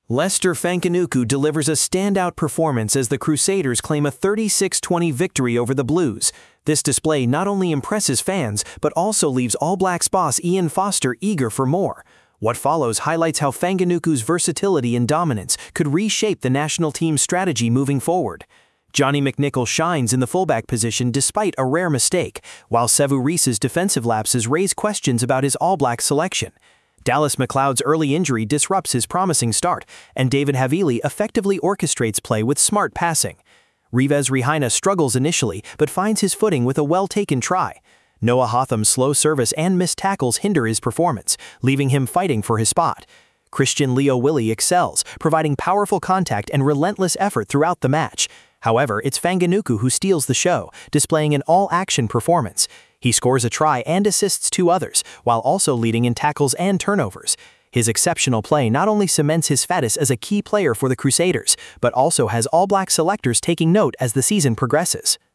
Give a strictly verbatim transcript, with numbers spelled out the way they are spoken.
Lester Fanganuku delivers a standout performance as the Crusaders claim a thirty-six twenty victory over the Blues. This display not only impresses fans, but also leaves All Blacks boss Ian Foster eager for more. What follows highlights how Fanganuku's versatility and dominance could reshape the national team's strategy moving forward. Johnny McNicholl shines in the fullback position despite a rare mistake, while Sevu Reece's defensive lapses raise questions about his All Black selection. Dallas McLeod's early injury disrupts his promising start, and David Havili effectively orchestrates play with smart passing. Rivez Rehaina struggles initially, but finds his footing with a well-taken try. Noah Hotham's slow service and missed tackles hinder his performance, leaving him fighting for his spot. Christian Leo Willie excels, providing powerful contact and relentless effort throughout the match. However, it's Fanganuku who steals the show, displaying an all-action performance. He scores a try and assists two others, while also leading in tackles and turnovers. His exceptional play not only cements his status as a key player for the Crusaders, but also has All Black selectors taking note as the season progresses.